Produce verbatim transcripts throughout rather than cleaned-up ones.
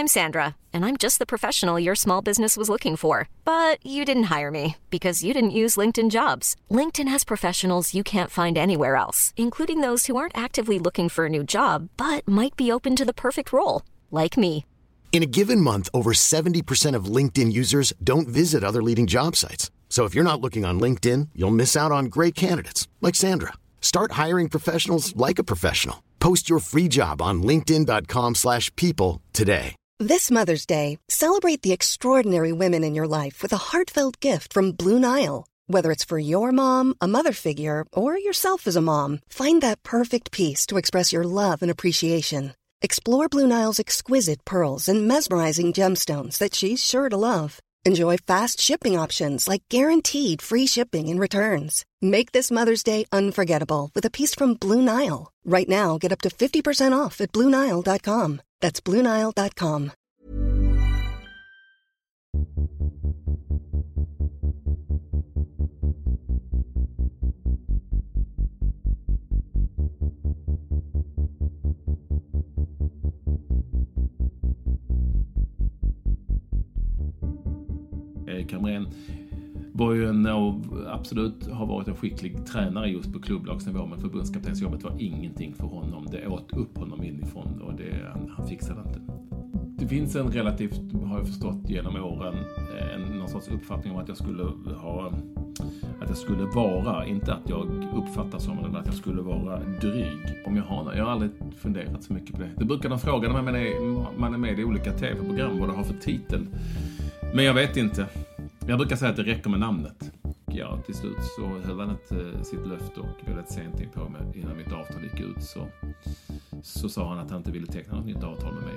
I'm Sandra, and I'm just the professional your small business was looking for. But you didn't hire me because you didn't use LinkedIn Jobs. LinkedIn has professionals you can't find anywhere else, including those who aren't actively looking for a new job, but might be open to the perfect role, like me. In a given month, over seventy percent of LinkedIn users don't visit other leading job sites. So if you're not looking on LinkedIn, you'll miss out on great candidates like Sandra. Start hiring professionals like a professional. Post your free job on linkedin dot com slash people today. This Mother's Day, celebrate the extraordinary women in your life with a heartfelt gift from Blue Nile. Whether it's for your mom, a mother figure, or yourself as a mom, find that perfect piece to express your love and appreciation. Explore Blue Nile's exquisite pearls and mesmerizing gemstones that she's sure to love. Enjoy fast shipping options like guaranteed free shipping and returns. Make this Mother's Day unforgettable with a piece from Blue Nile. Right now, get up to fifty percent off at blue nile dot com. That's blue nile dot com. Erik Hamrén var ju en, och absolut har varit en skicklig tränare just på klubblagsnivå, men förbundskaptensjobbet var ingenting för honom. Det åt upp honom inifrån och det, han, han fixade inte. Det finns en relativt, har jag förstått genom åren, en, någon sorts uppfattning om att jag skulle ha, att jag skulle vara, inte att jag uppfattar som, men att jag skulle vara dryg. Om jag har, jag har aldrig funderat så mycket på det. Det brukar de fråga när man är, man är med i olika tv-program vad det har för titel. Men jag vet inte. Jag brukar säga att det räcker med namnet. Ja, till slut så höll han ett, sitt löfte och väldigt sent in på mig innan mitt avtal gick ut så, så sa han att han inte ville teckna något nytt avtal med mig.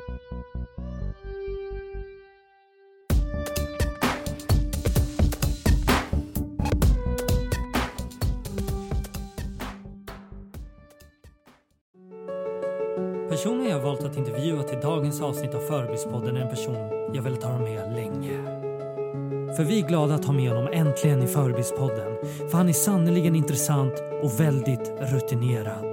Personen jag valt att intervjua till dagens avsnitt av Förbispodden är en person jag velat ha med länge. För vi är glada att ha med honom äntligen i Förbispodden. För han är sannoliken intressant och väldigt rutinerad.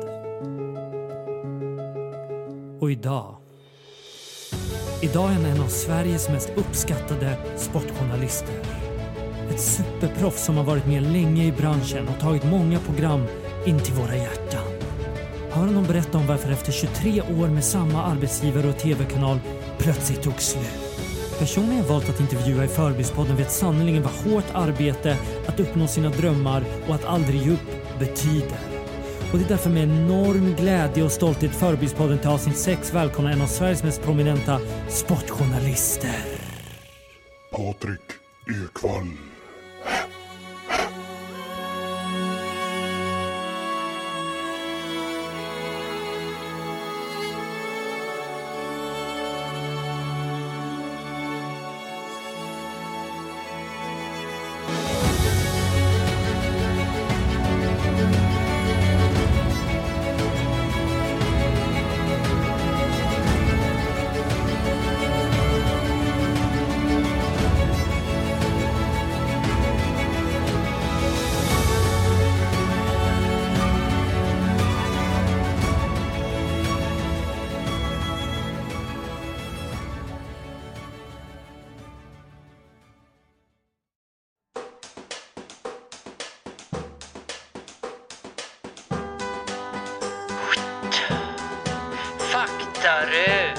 Och idag... Idag är han en av Sveriges mest uppskattade sportjournalister. Ett superproffs som har varit med länge i branschen och tagit många program in till våra hjärtan. Hör honom berätta om varför efter tjugotre år med samma arbetsgivare och tv-kanal plötsligt tog slut. Personen jag valt att intervjua i Förbispodden vet sannoliken vad hårt arbete, att uppnå sina drömmar och att aldrig ge upp betyder. Och det är därför med enorm glädje och stolthet Förbispodden till avsnitt sex välkomnar en av Sveriges mest prominenta sportjournalister. Patrik Ekwall. Faktarö.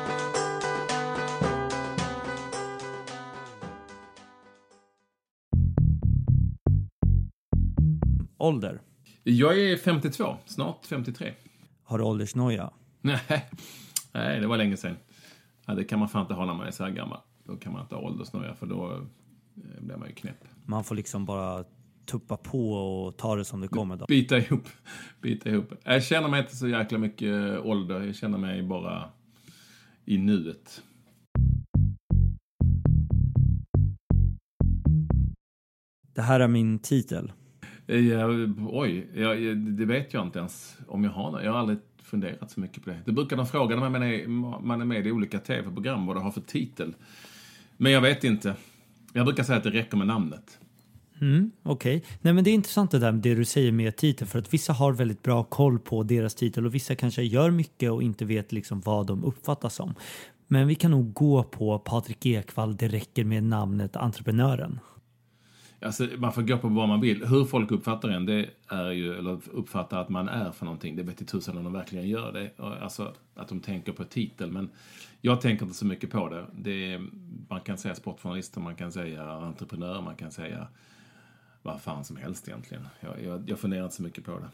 Ålder? Jag är femtiotvå, snart femtiotre. Har du åldersnoja? Nej, nej, det var länge sedan. Ja, det kan man fan inte ha när man är så här gammal. Då kan man inte ha åldersnoja för då blir man ju knäpp. Man får liksom bara tuppa på och ta det som det kommer då. Bita ihop. Bita ihop. Jag känner mig inte så jäkla mycket ålder. Jag känner mig bara i nuet. Det här är min titel. Ja, oj, jag, det vet jag inte ens om jag har. Jag har aldrig funderat så mycket på det. Det brukar de fråga när man är, man är med i olika tv-program vad det har för titel. Men jag vet inte. Jag brukar säga att det räcker med namnet. Mm, okej. Okay. Nej, men det är intressant det där det du säger med titel, för att vissa har väldigt bra koll på deras titel och vissa kanske gör mycket och inte vet liksom vad de uppfattas som. Men vi kan nog gå på Patrik Ekwall, det räcker med namnet entreprenören. Alltså, man får gå på vad man vill. Hur folk uppfattar en, det är ju, eller uppfattar att man är för någonting. Det vet i tusen om de verkligen gör det. Alltså att de tänker på titel. Men jag tänker inte så mycket på det. det är, man kan säga sportjournalist, man kan säga entreprenör, man kan säga vad fan som helst egentligen. Jag, jag, jag funderar inte så mycket på det.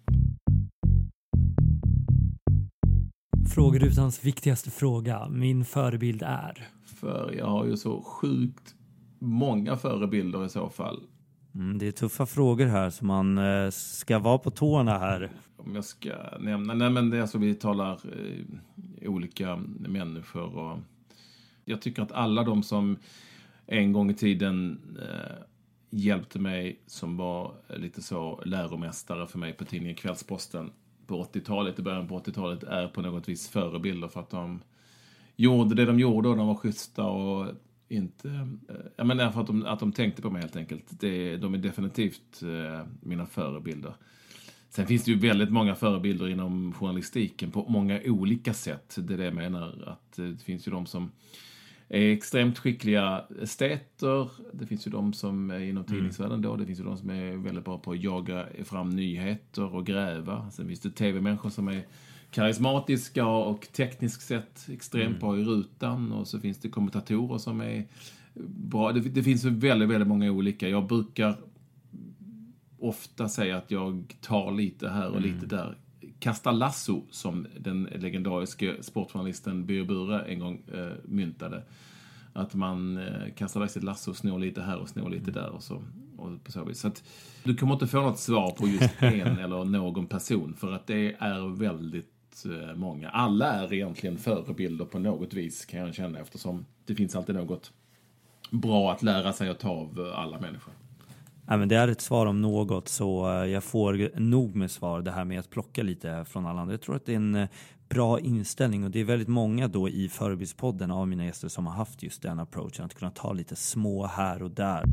Frågerutans viktigaste fråga. Min förebild är? För jag har ju så sjukt många förebilder i så fall. Mm, det är tuffa frågor här så man eh, ska vara på tårna här. Om jag ska nämna, nej men det är alltså vi talar eh, olika människor och jag tycker att alla de som en gång i tiden eh, hjälpte mig, som var lite så läromästare för mig på tidningen Kvällsposten på åttiotalet, i början på åttiotalet, är på något vis förebilder för att de gjorde det de gjorde och de var schyssta och inte, jag menar för att de, att de tänkte på mig helt enkelt. Det, de är definitivt eh, mina förebilder. Sen finns det ju väldigt många förebilder inom journalistiken på många olika sätt. Det är det jag menar, att det finns ju de som är extremt skickliga esteter. Det finns ju de som är inom tidningsvärlden då. Det finns ju de som är väldigt bra på att jaga fram nyheter och gräva. Sen finns det tv-människor som är karismatiska och tekniskt sett extremt mm. bra i rutan. Och så finns det kommentatorer som är bra. Det, det finns väldigt, väldigt många olika. Jag brukar ofta säga att jag tar lite här och mm. lite där. Kasta lasso, som den legendariska sportjournalisten Birger Bure en gång eh, myntade. Att man eh, kastar iväg sitt lasso och snår lite här och snår lite där. Och så, och på så vis. Så att du kommer inte få något svar på just en eller någon person. För att det är väldigt eh, många. Alla är egentligen förebilder på något vis, kan jag känna. Eftersom det finns alltid något bra att lära sig att ta av alla människor. Ja, men det är ett svar om något, så jag får nog med svar. Det här med att plocka lite från alla andra. Jag tror att det är en bra inställning, och det är väldigt många då i Förebildspodden av mina gäster som har haft just den approachen. Att kunna ta lite små här och där.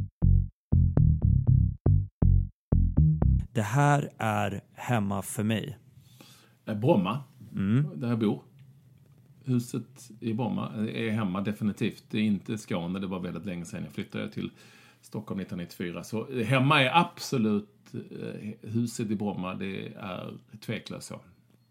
Det här är hemma för mig. Bromma, mm. där jag bor. Huset i Bromma är hemma definitivt. Det är inte Skåne, det var väldigt länge sedan jag flyttade till Stockholm nittonhundranittiofyra. Så hemma är absolut eh, huset i Bromma. Det är tveklöst så.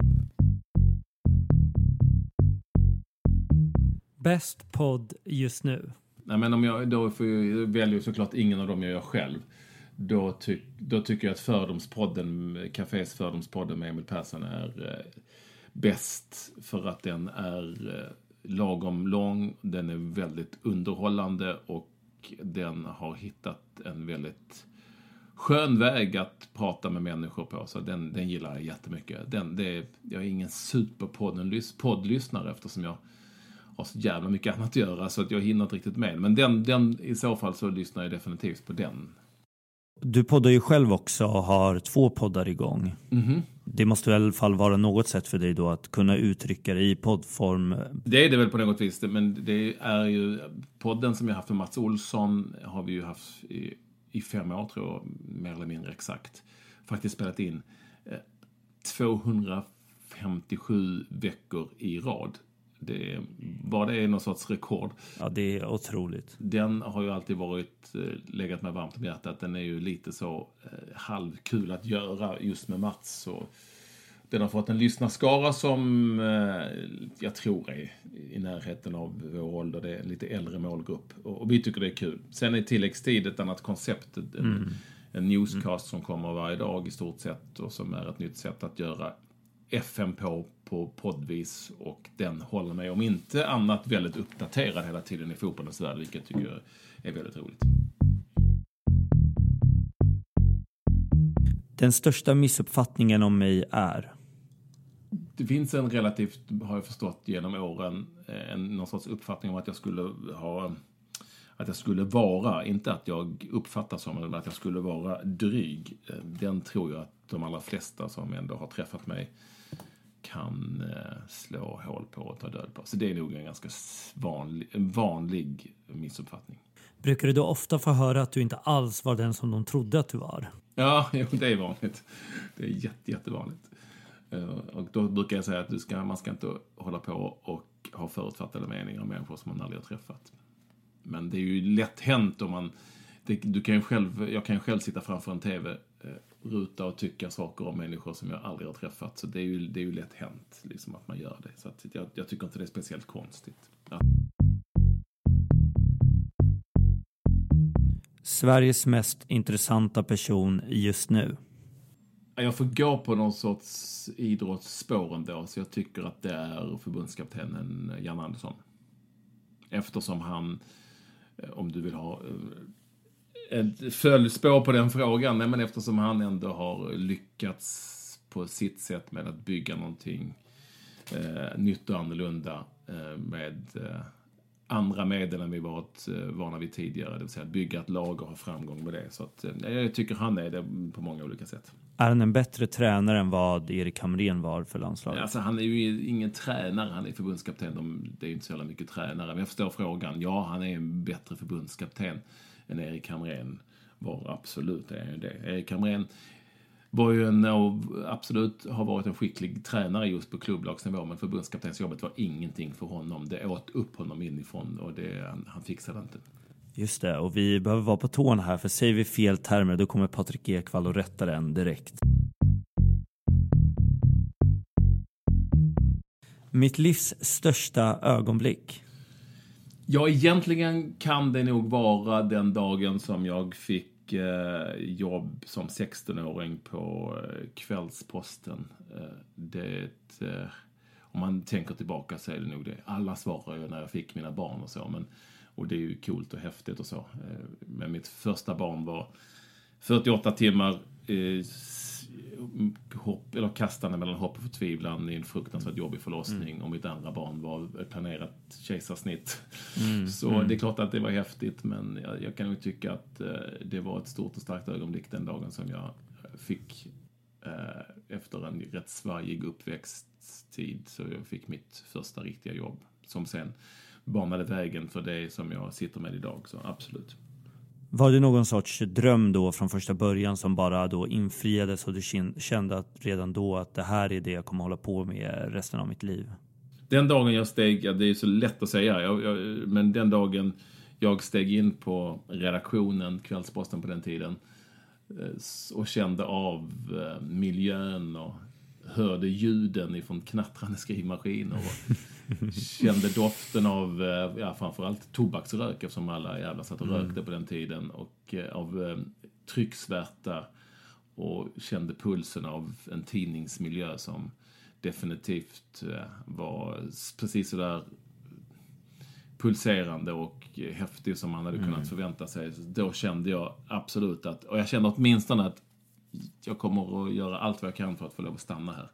Bäst podd just nu? Nej, men om jag då får jag välja såklart ingen av dem jag gör själv. Då, ty, då tycker jag att Fördomspodden, Cafés Fördomspodden med Emil Persson är eh, bäst. För att den är eh, lagom lång. Den är väldigt underhållande och den har hittat en väldigt skön väg att prata med människor på. Så den, den gillar jag jättemycket. Den, det är, jag är ingen superpoddlyssnare eftersom jag har så jävla mycket annat att göra så att jag hinner inte riktigt med. Men den, den, i så fall så lyssnar jag definitivt på den. Du poddar ju själv också och har två poddar igång. Mm-hmm. Det måste i alla fall vara något sätt för dig då att kunna uttrycka dig i poddform. Det är det väl på något vis. Men det är ju podden som jag har haft med Mats Olsson har vi ju haft i, i fem år tror jag, mer eller mindre exakt. Faktiskt spelat in eh, tvåhundrafemtiosju veckor i rad. Det var det är någon sorts rekord. Ja, det är otroligt. Den har ju alltid varit eh, legat mig varmt om hjärtat. Den är ju lite så eh, halvkul att göra just med Mats. Så den har fått en lyssnarskara som eh, jag tror är i närheten av vår ålder. Det är en lite äldre målgrupp. Och, och vi tycker det är kul. Sen är tilläggstid ett annat koncept. En, mm. en newscast mm. som kommer varje dag i stort sett. Och som är ett nytt sätt att göra F M på på poddvis, och den håller mig om inte annat väldigt uppdaterad hela tiden i fotbollens värld, vilket jag tycker är väldigt roligt. Den största missuppfattningen om mig är? Det finns en relativt, har jag förstått genom åren, en, någon sorts uppfattning om att jag skulle ha att jag skulle vara, inte att jag uppfattar som, men att jag skulle vara dryg. Den tror jag att de allra flesta som ändå har träffat mig kan eh, slå hål på och ta död på. Så det är nog en ganska vanlig, en vanlig missuppfattning. Brukar du då ofta få höra att du inte alls var den som de trodde att du var? Ja, det är vanligt. Det är jätte, jättevanligt. Och då brukar jag säga att du ska, man ska inte hålla på och ha förutfattade meningar om människor som man aldrig har träffat. Men det är ju lätt hänt om man... Det, du kan ju själv, jag kan ju själv sitta framför en tv-ruta och tycka saker om människor som jag aldrig har träffat. Så det är ju, det är ju lätt hänt liksom, att man gör det. Så att jag, jag tycker inte det är speciellt konstigt. Ja. Sveriges mest intressanta person just nu? Jag får gå på någon sorts idrottsspår ändå, så jag tycker att det är förbundskaptenen Jan Andersson. Eftersom han, om du vill ha ett följspår på den frågan, nej, men eftersom han ändå har lyckats på sitt sätt med att bygga någonting eh, nytt och annorlunda eh, med eh, andra medel än vi varit eh, vana vid tidigare, det vill säga bygga ett lag och ha framgång med det. Så att, eh, jag tycker han är det på många olika sätt. Är han en bättre tränare än vad Erik Hamrén var för landslaget? Alltså, han är ju ingen tränare, han är förbundskapten. De, det är ju inte så jävla mycket tränare. Men jag förstår frågan. Ja, han är en bättre förbundskapten än Erik Hamrén var. Absolut, är ju det. Erik Hamrén var ju en, absolut har varit en skicklig tränare just på klubblagsnivå. Men förbundskaptensjobbet var ingenting för honom. Det åt upp honom inifrån och det, han, han fixade inte. Just det, och vi behöver vara på tårna här, för säger vi fel termer då kommer Patrik Ekwall och rätta den direkt. Mitt livs största ögonblick? Ja, egentligen kan det nog vara den dagen som jag fick eh, jobb som sexton-åring på eh, Kvällsposten. Eh, det, eh, om man tänker tillbaka så är det nog det. Alla svarar ju när jag fick mina barn och så, men och det är ju coolt och häftigt och så. Men mitt första barn var fyrtioåtta timmar eh, hopp, eller kastande mellan hopp och förtvivlan i en fruktansvärt jobbig förlossning. Mm. Och mitt andra barn var ett planerat kejsarsnitt. Mm. Så mm. det är klart att det var häftigt, men jag, jag kan nog tycka att eh, det var ett stort och starkt ögonblick den dagen som jag fick eh, efter en rätt svajig uppväxttid, så jag fick mitt första riktiga jobb som sen banade vägen för det som jag sitter med idag, så absolut. Var det någon sorts dröm då från första början som bara då infriades och du kände att redan då att det här är det jag kommer hålla på med resten av mitt liv? Den dagen jag steg, ja, det är så lätt att säga, jag, jag, men den dagen jag steg in på redaktionen, Kvällsposten på den tiden, och kände av miljön och hörde ljuden ifrån knattrande skrivmaskiner och kände doften av, ja, framförallt tobaksrök, eftersom alla jävla satt och rökte mm. på den tiden, och av eh, trycksvärta, och kände pulsen av en tidningsmiljö som definitivt eh, var precis så där pulserande och häftig som man hade mm. kunnat förvänta sig. Då kände jag absolut att, och jag kände åtminstone att jag kommer att göra allt vad jag kan för att få lov att stanna här.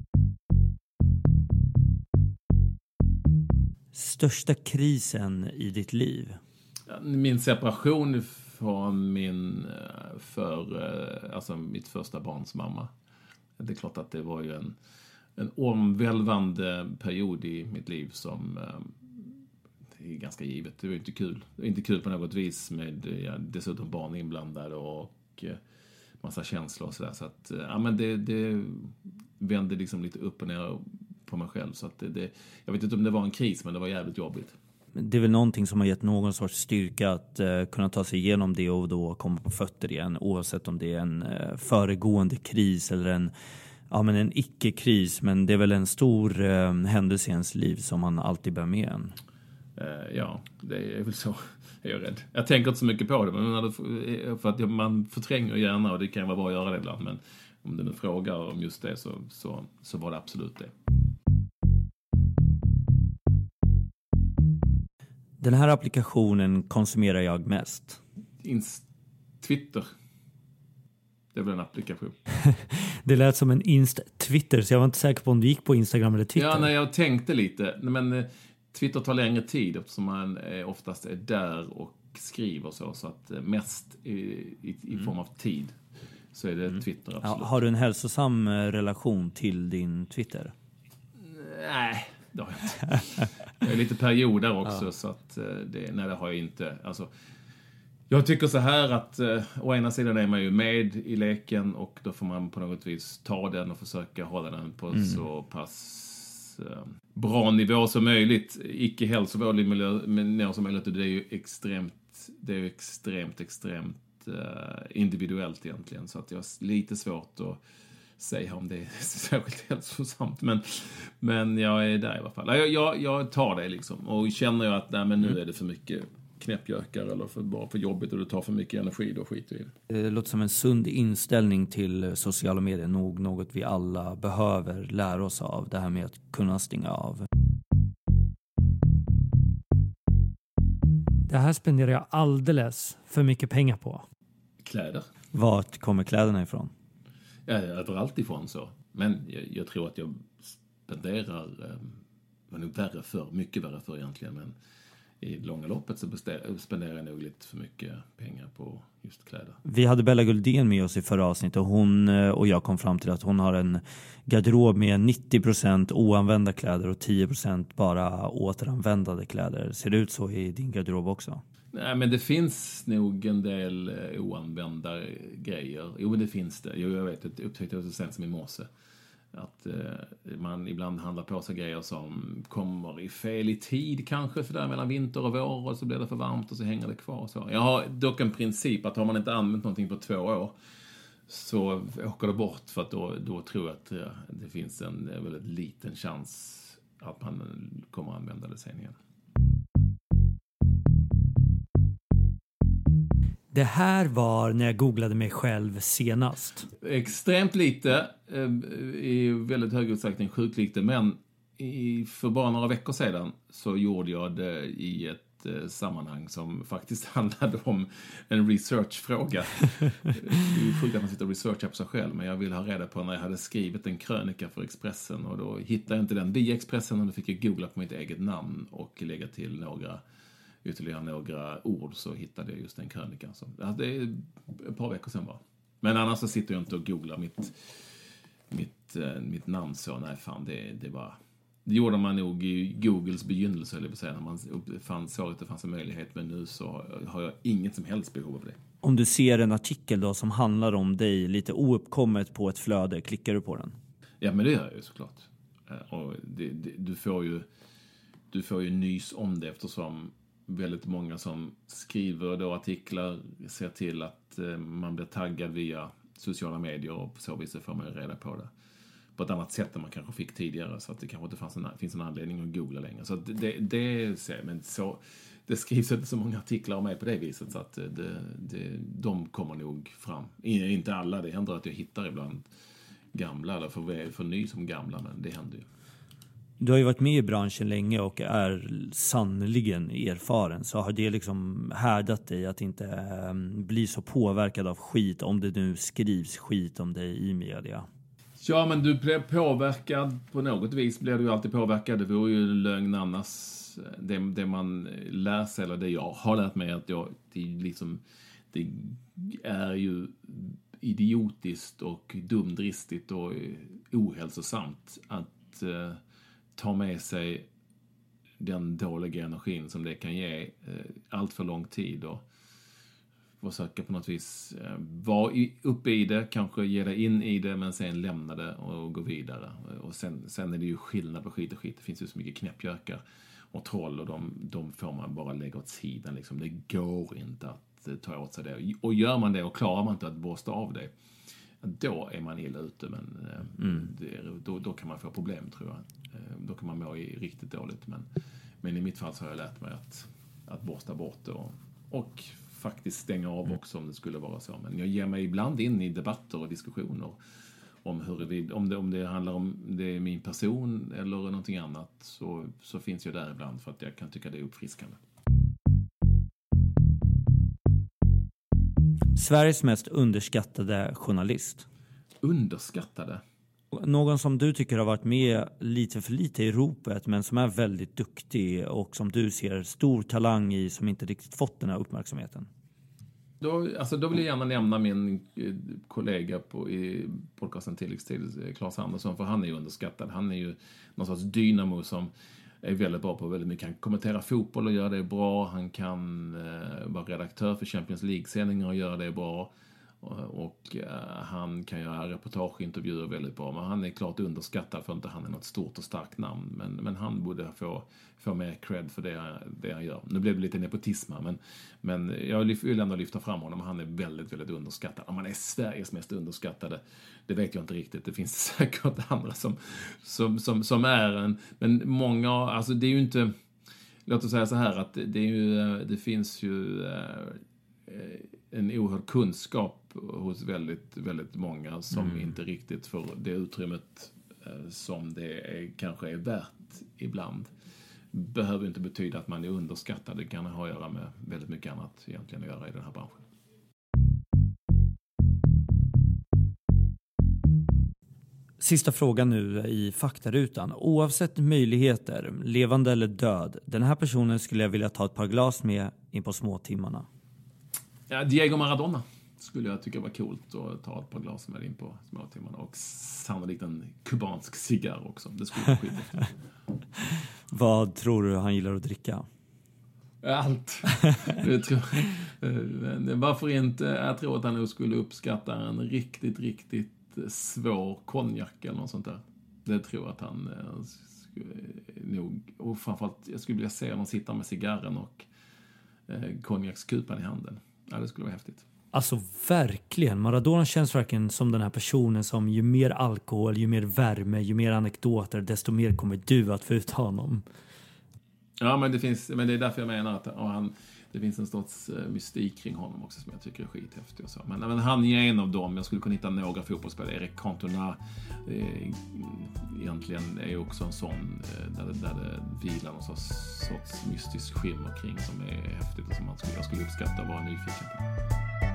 Största krisen i ditt liv? Min separation från min, för, alltså mitt första barns mamma. Det är klart att det var ju en, en omvälvande period i mitt liv som är ganska givet. Det var inte kul. Det var inte kul på något vis med, ja, dessutom barn inblandade och massa känslor och sådär. Så att, ja, men det, det vände liksom lite upp och ner på mig själv. Så att det, det, jag vet inte om det var en kris, men det var jävligt jobbigt. Det är väl någonting som har gett någon sorts styrka att uh, kunna ta sig igenom det och då komma på fötter igen. Oavsett om det är en uh, föregående kris eller en, ja, men en icke-kris. Men det är väl en stor uh, händelse i ens liv som man alltid bär med en. Uh, ja, det är väl så. Jag är rädd. Jag tänker inte så mycket på det, men för att man förtränger gärna, och det kan vara bra att göra det ibland, men om du nu frågar om just det, så, så, så var det absolut det. Den här applikationen konsumerar jag mest? Inst- Twitter. Det är väl en applikation. Det lät som en inst-Twitter, så jag var inte säker på om du gick på Instagram eller Twitter. Ja, nej, jag tänkte lite, men Twitter tar längre tid eftersom man oftast är där och skriver så, så att mest i, i, i form av tid så är det mm. Twitter absolut. Ja, har du en hälsosam relation till din Twitter? Nej, det har jag inte. Jag är lite perioder också, ja. Så att det, nej, det har jag inte. Alltså, Jag tycker så här att eh, å ena sidan är man ju med i leken och då får man på något vis ta den och försöka hålla den på mm. så pass eh, bra nivå som möjligt. Icke hälsovårdig nivå som möjligt, och det är ju extremt, det är ju extremt, extremt eh, individuellt egentligen. Så att jag har lite svårt att säga om det är särskilt hälsosamt. Men, men jag är där i alla fall. Jag, jag, jag tar det liksom. Och känner jag att nej, men nu är det för mycket knäppjökar eller för, bara för jobbigt och det tar för mycket energi, då skiter vi i det. Det låter som en sund inställning till sociala medier. Nog något vi alla behöver lära oss av. Det här med att kunna stänga av. Det här spenderar jag alldeles för mycket pengar på. Kläder. Vart kommer kläderna ifrån? Ja, överallt ifrån så. Men jag, jag tror att jag spenderar, eh, var nog värre för, mycket värre för egentligen, men i långa loppet så spenderar jag nog lite för mycket pengar på just kläder. Vi hade Bella Guldén med oss i förra avsnittet och hon och jag kom fram till att hon har en garderob med nittio procent oanvända kläder och tio procent bara återanvändade kläder. Ser det ut så i din garderob också? Nej, men det finns nog en del oanvända grejer. Jo, men det finns det. Jo, jag vet, det upptäckte jag så sent som i morse. Att eh, man ibland handlar på sig grejer som kommer i fel i tid kanske, för där mellan vinter och vår, och så blir det för varmt och så hänger det kvar. Så. Jag har dock en princip att har man inte använt någonting på två år så åker det bort, för att då, då tror jag att eh, det finns en väldigt liten chans att man kommer att använda det sen igen. Det här var när jag googlade mig själv senast. Extremt lite, i väldigt hög utsträckning sjukt lite, men i, för bara några veckor sedan så gjorde jag det i ett eh, sammanhang som faktiskt handlade om en researchfråga. Det är sjukt att man sitter och researchar på sig själv, men jag ville ha reda på när jag hade skrivit en krönika för Expressen, och då hittade jag inte den via Expressen, och då fick jag googla på mitt eget namn och lägga till några ytterligare några ord, så hittade jag just den krönikan. Så, det är ett par veckor sedan bara. Men annars så sitter jag inte och googlar mitt, mitt, äh, mitt namn så. Nej, fan, det, det var... Det gjorde man nog i Googles begynnelse, eller säga, när man fann, såg att det fanns en möjlighet, men nu så har jag inget som helst behov av det. Om du ser en artikel då som handlar om dig lite ouppkommet på ett flöde, klickar du på den? Ja, men det gör jag ju såklart. Och det, det, du får ju du får ju nys om det, eftersom väldigt många som skriver då artiklar ser till att eh, man blir taggad via sociala medier, och på så vis får man reda på det på ett annat sätt än man kanske fick tidigare, så att det kanske inte fanns en, finns en anledning att googla längre. Så att det, det, men så, det skrivs inte så många artiklar om mig på det viset, så att det, det, de kommer nog fram. Inte alla, det händer att jag hittar ibland gamla, eller för, för ny som gamla, men det händer ju. Du har ju varit med i branschen länge och är sannoliken erfaren. Så har det liksom härdat dig att inte äh, bli så påverkad av skit, om det nu skrivs skit om dig i media? Ja, men du blir påverkad på något vis. Blir du ju alltid påverkad. Det vore ju lögn annars. Det, det man lär sig, eller det jag har lärt mig, att jag, det, liksom, det är ju idiotiskt och dumdristigt och ohälsosamt att äh, ta med sig den dåliga energin som det kan ge eh, allt för lång tid, och försöka på något vis eh, vara i, uppe i det, kanske ge dig in i det, men sen lämna det och gå vidare. Och sen, sen är det ju skillnad på skit och skit. Det finns ju så mycket knäppjökar och troll, och de, de får man bara lägga åt sidan. Liksom. Det går inte att eh, ta åt sig det. Och gör man det och klarar man inte att borsta av det, då är man illa ute, men eh, mm. det, då, då kan man få problem, tror jag. Eh, då kan man må i riktigt dåligt, men, men i mitt fall så har jag lärt mig att, att borsta bort det och, och faktiskt stänga av också om det skulle vara så. Men jag ger mig ibland in i debatter och diskussioner om hur om det, om det handlar om det är min person eller någonting annat, så, så finns jag där ibland, för att jag kan tycka det är uppfriskande. Sveriges mest underskattade journalist. Underskattade? Någon som du tycker har varit med lite för lite i ropet, men som är väldigt duktig och som du ser stor talang i, som inte riktigt fått den här uppmärksamheten. Då, alltså då vill jag gärna nämna min kollega på, i podcasten Tilläggstid, Claes Andersson, för han är ju underskattad. Han är ju någon sorts dynamo som är väldigt bra på väldigt mycket. Han kan kommentera fotboll och göra det bra. Han kan eh, vara redaktör för Champions League-sändningar och göra det bra. Och uh, han kan göra reportageintervjuer väldigt bra, men han är klart underskattad för att inte han är något stort och starkt namn, men, men han borde få, få mer cred för det, det han gör. Nu blev det lite nepotism, men, men jag vill ändå lyfta fram honom. Han är väldigt, väldigt underskattad. Om han är Sveriges mest underskattade, det vet jag inte riktigt. Det finns säkert andra som, som, som, som är en, men många, alltså det är ju inte, låt oss säga så här, att det, är ju, det finns ju uh, en oerhörd kunskap hos väldigt, väldigt många som mm. inte riktigt får det utrymmet eh, som det är, kanske är värt ibland. Behöver inte betyda att man är underskattad. Det kan ha att göra med väldigt mycket annat egentligen att göra i den här branschen. Sista frågan nu i faktarutan. Oavsett möjligheter, levande eller död, den här personen skulle jag vilja ta ett par glas med in på småtimmarna. Ja, Diego Maradona skulle jag tycka var coolt att ta ett par glas med in på småtimmarna. Och sannolikt en kubansk cigarr också. Det skulle vara skit. Vad tror du han gillar att dricka? Allt. Jag tror, varför inte? Jag tror att han nog skulle uppskatta en riktigt, riktigt svår konjak eller något sånt där. Det tror jag att han skulle, nog... Och framförallt, jag skulle vilja se honom sitta med cigarren och eh, konjakskupan i handen. Ja, det skulle vara häftigt. Alltså verkligen. Maradona känns verkligen som den här personen som ju mer alkohol, ju mer värme, ju mer anekdoter, desto mer kommer du att få ut honom. Ja, men det finns, men det är därför jag menar att och han, det finns en sorts mystik kring honom också som jag tycker är skithäftig och så. Men, men han är en av dem. Jag skulle kunna hitta några fotbollsspelare. Eric Cantona eh, egentligen är också en sån eh, där, där det vilar någon sorts, sorts mystisk skimmer kring som är häftigt och som man skulle, jag skulle uppskatta och vara nyfiken på.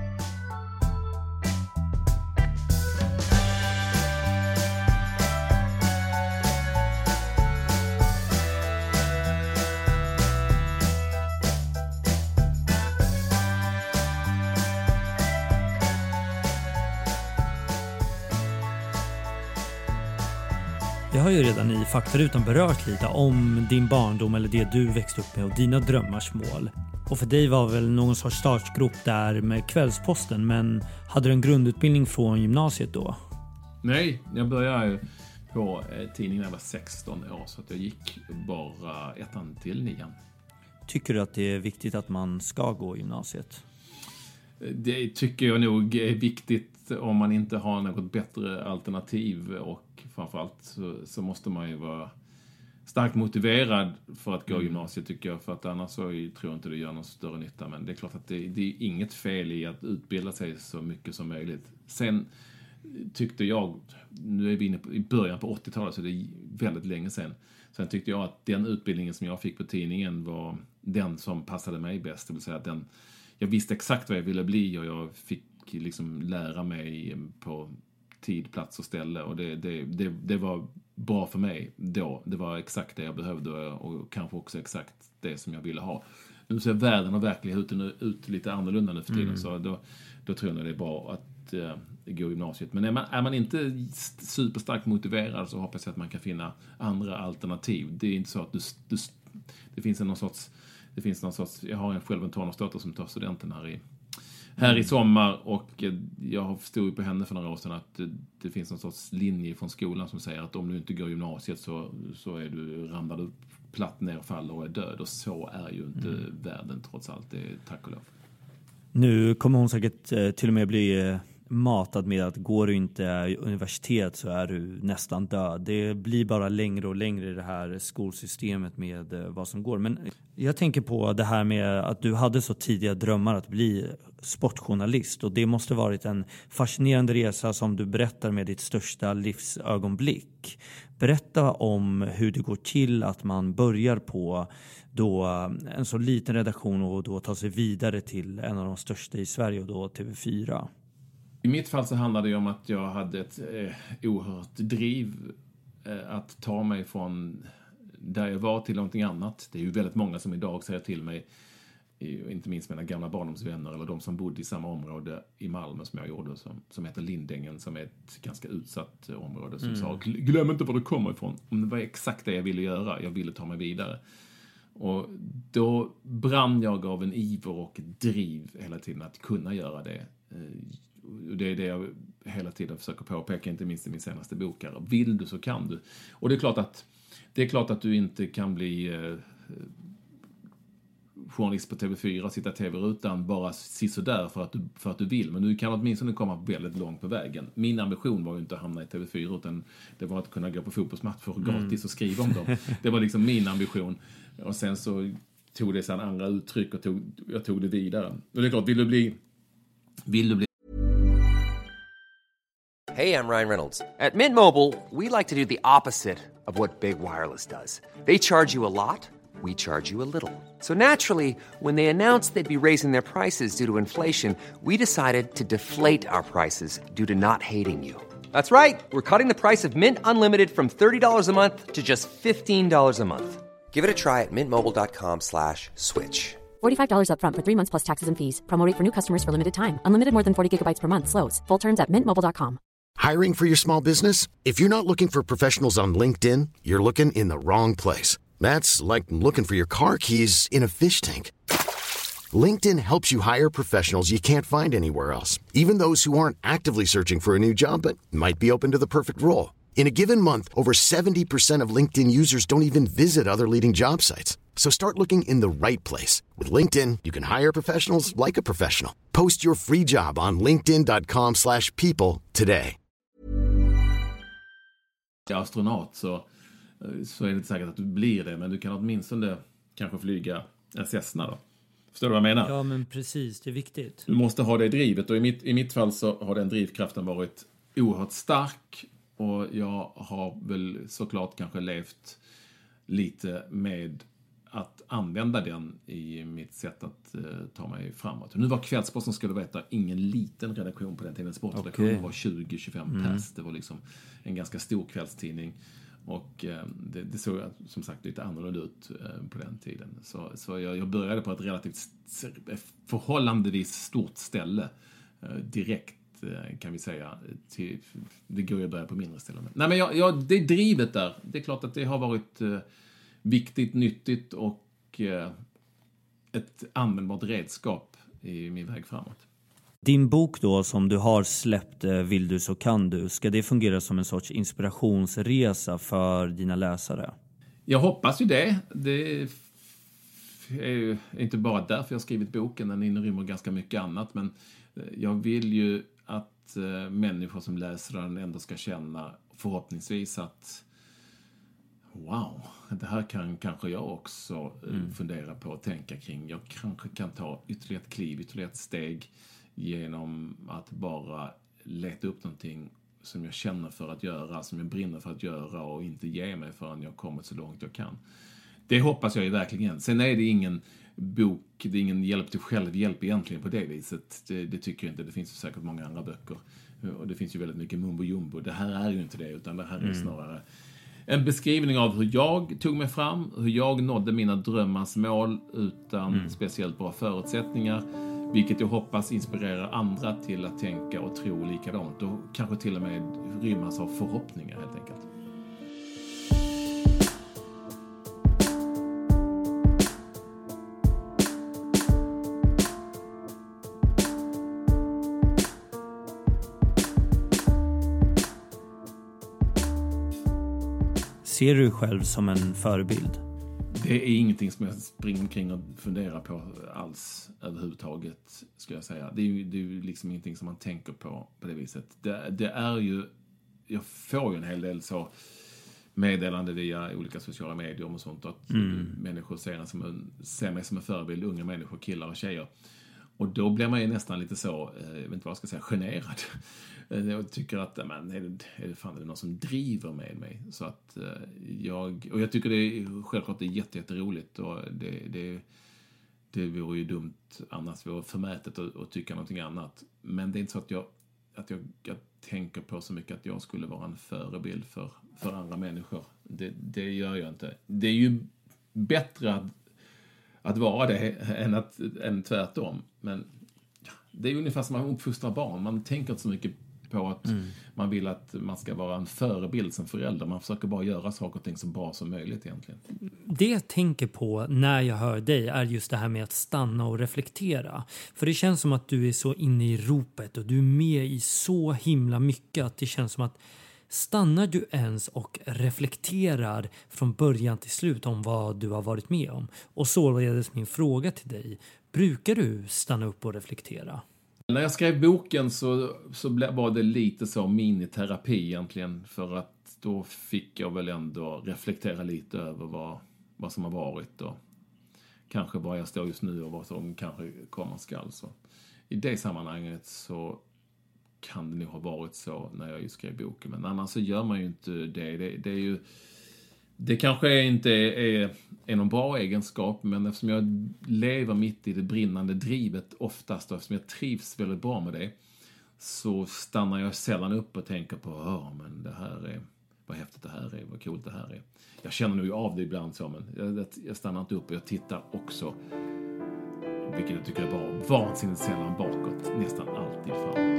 Jag har ju redan i faktarutan berört lite om din barndom eller det du växte upp med och dina drömmars mål. Och för dig var väl någon sorts startgrop där med Kvällsposten, men hade du en grundutbildning från gymnasiet då? Nej, jag började ju på tidningen när jag var sexton år så att jag gick bara ettan till nian. Tycker du att det är viktigt att man ska gå gymnasiet? Det tycker jag nog är viktigt om man inte har något bättre alternativ, och framförallt så, så måste man ju vara starkt motiverad för att gå mm. gymnasiet tycker jag, för att annars så tror jag inte det gör någon större nytta. Men det är klart att det, det är inget fel i att utbilda sig så mycket som möjligt. Sen tyckte jag, nu är vi inne på, i början på åttiotalet så det är väldigt länge sedan. Sen tyckte jag att den utbildningen som jag fick på tidningen var den som passade mig bäst. Det vill säga att den, jag visste exakt vad jag ville bli och jag fick liksom lära mig på tid, plats och ställe. Och det, det, det, det var bra för mig då. Det var exakt det jag behövde och kanske också exakt det som jag ville ha. Nu ser världen och verkligheten ut, ut lite annorlunda nu för tiden. Mm. Så då, då tror jag det är bra att uh, gå gymnasiet. Men är man, är man inte superstarkt motiverad så hoppas jag att man kan finna andra alternativ. Det är inte så att du, du, det finns en någon sorts det finns någon sorts, jag har en själv en tonårsdotter som tar studenten här i här i sommar, och jag stod ju på henne för några år sedan att det, det finns någon sorts linje från skolan som säger att om du inte går gymnasiet så, så är du, ramlar du platt ner och faller och är död, och så är ju inte mm. världen trots allt, det är tack och lov. Nu kommer hon säkert eh, till och med bli eh, matad med att går du inte universitet så är du nästan död. Det blir bara längre och längre i det här skolsystemet med eh, vad som går. Men jag tänker på det här med att du hade så tidiga drömmar att bli sportjournalist, och det måste varit en fascinerande resa som du berättar med ditt största livsögonblick. Berätta om hur det går till att man börjar på då en så liten redaktion och då tar sig vidare till en av de största i Sverige, och då T V fyra. I mitt fall så handlade det om att jag hade ett eh, oerhört driv eh, att ta mig från där jag var till någonting annat. Det är ju väldigt många som idag säger till mig inte minst mina gamla barndomsvänner eller de som bodde i samma område i Malmö som jag gjorde, som, som heter Lindängen, som är ett ganska utsatt område, som mm. sa, glöm inte var du kommer ifrån. Och det var exakt det jag ville göra, jag ville ta mig vidare. Och då brann jag av en iver och driv hela tiden att kunna göra det. Och det är det jag hela tiden försöker påpeka, inte minst i min senaste bok här. Vill du så kan du. Och det är klart att, det är klart att du inte kan bli eh, journalist på T V fyra, sitta i T V-rutan bara sisådär för att, du, för att du vill. Men du kan åtminstone komma väldigt långt på vägen. Min ambition var ju inte att hamna i T V fyra, utan det var att kunna gå på fotbollsmatcher gratis mm. och skriva om dem. Det var liksom min ambition. Och sen så tog det sedan andra uttryck och tog, jag tog det vidare. Och det är klart, vill du bli... Vill du bli Hey, I'm Ryan Reynolds. At Mint Mobile, we like to do the opposite of what Big Wireless does. They charge you a lot, we charge you a little. So naturally, when they announced they'd be raising their prices due to inflation, we decided to deflate our prices due to not hating you. That's right. We're cutting the price of Mint Unlimited from thirty dollars a month to just fifteen dollars a month. Give it a try at mintmobile.com slash switch. forty-five dollars up front for three months plus taxes and fees. Promo rate for new customers for limited time. Unlimited more than forty gigabytes per month slows. Full terms at mint mobile dot com. Hiring for your small business? If you're not looking for professionals on LinkedIn, you're looking in the wrong place. That's like looking for your car keys in a fish tank. LinkedIn helps you hire professionals you can't find anywhere else, even those who aren't actively searching for a new job but might be open to the perfect role. In a given month, over seventy percent of LinkedIn users don't even visit other leading job sites. So start looking in the right place. With LinkedIn, you can hire professionals like a professional. Post your free job on linkedin dot com slash people today. Astronaut så, så är det inte säkert att du blir det, men du kan åtminstone kanske flyga en Cessna då. Förstår du vad jag menar? Ja, men precis, det är viktigt. Du måste ha det drivet, och i mitt, i mitt fall så har den drivkraften varit oerhört stark, och jag har väl såklart kanske levt lite med att använda den i mitt sätt att uh, ta mig framåt. Nu var Kvällsposten, skulle veta, ingen liten redaktion på den tiden. Sportredaktionen okay. var tjugo till tjugofem mm. pers. Det var liksom en ganska stor kvällstidning. Och uh, det, det såg som sagt lite annorlunda ut uh, på den tiden. Så, så jag, jag började på ett relativt förhållandevis stort ställe uh, direkt, uh, kan vi säga. Till, det går ju att börja på mindre ställen. Nej, men jag, jag, det är drivet där. Det är klart att det har varit... Uh, viktigt, nyttigt och eh, ett användbart redskap i min väg framåt. Din bok då som du har släppt, Vill du så kan du, ska det fungera som en sorts inspirationsresa för dina läsare? Jag hoppas ju det. Det är ju inte bara därför jag har skrivit boken, den inrymmer ganska mycket annat, men jag vill ju att eh, människor som läser den ändå ska känna förhoppningsvis att wow, det här kan kanske jag också mm. fundera på och tänka kring. Jag kanske kan ta ytterligare ett kliv, ytterligare ett steg genom att bara leta upp någonting som jag känner för att göra, som jag brinner för att göra, och inte ge mig förrän jag kommit så långt jag kan. Det hoppas jag ju verkligen. Sen är det ingen bok, det är ingen hjälp till självhjälp egentligen på det viset. Det, det tycker jag inte. Det finns ju säkert många andra böcker. Och det finns ju väldigt mycket mumbo jumbo. Det här är ju inte det, utan det här är mm. snarare en beskrivning av hur jag tog mig fram, hur jag nådde mina drömmars mål utan mm. speciellt bra förutsättningar, vilket jag hoppas inspirerar andra till att tänka och tro likadant, och kanske till och med rymmas av förhoppningar helt enkelt. Ser du själv som en förebild? Det är ingenting som jag springer omkring och funderar på alls överhuvudtaget, skulle jag säga. Det är ju, det är ju liksom ingenting som man tänker på på det viset. Det, det är ju, jag får ju en hel del så meddelande via olika sociala medier och sånt, att mm. människor ser, som en, ser mig som en förebild, unga människor, killar och tjejer. Och då blir man ju nästan lite så, jag vet inte vad jag ska säga, generad. Jag tycker att, men, är det, är det fan är det någon som driver med mig? Så att jag, och jag tycker det är självklart det är jätte, jätteroligt, och det, det, det vore ju dumt annars, vore förmätet att, att tycka någonting annat. Men det är inte så att jag, att jag, jag tänker på så mycket att jag skulle vara en förebild för, för andra människor. Det, det gör jag inte. Det är ju bättre att att vara det än, att, än tvärtom. Men det är ungefär som man uppfostrar barn. Man tänker inte så mycket på att mm. man vill att man ska vara en förebild som förälder. Man försöker bara göra saker och ting så bra som möjligt egentligen. Det jag tänker på när jag hör dig är just det här med att stanna och reflektera. För det känns som att du är så inne i ropet och du är med i så himla mycket att det känns som att stannar du ens och reflekterar från början till slut om vad du har varit med om? Och således min fråga till dig, brukar du stanna upp och reflektera? När jag skrev boken så, så var det lite så miniterapi egentligen. För att då fick jag väl ändå reflektera lite över vad, vad som har varit. Och kanske var jag står just nu och vad som kanske komma skall. Så i det sammanhanget så kan det nog ha varit så när jag skrev boken. Men annars så gör man ju inte det. Det, det är ju... Det kanske inte är, är någon bra egenskap, men eftersom jag lever mitt i det brinnande drivet oftast och eftersom jag trivs väldigt bra med det, så stannar jag sällan upp och tänker på ja, men det här är, vad häftigt det här är, vad coolt det här är. Jag känner nog av det ibland så, men jag, jag stannar inte upp och jag tittar också, vilket jag tycker är bra, vansinnigt sällan bakåt, nästan alltid framåt.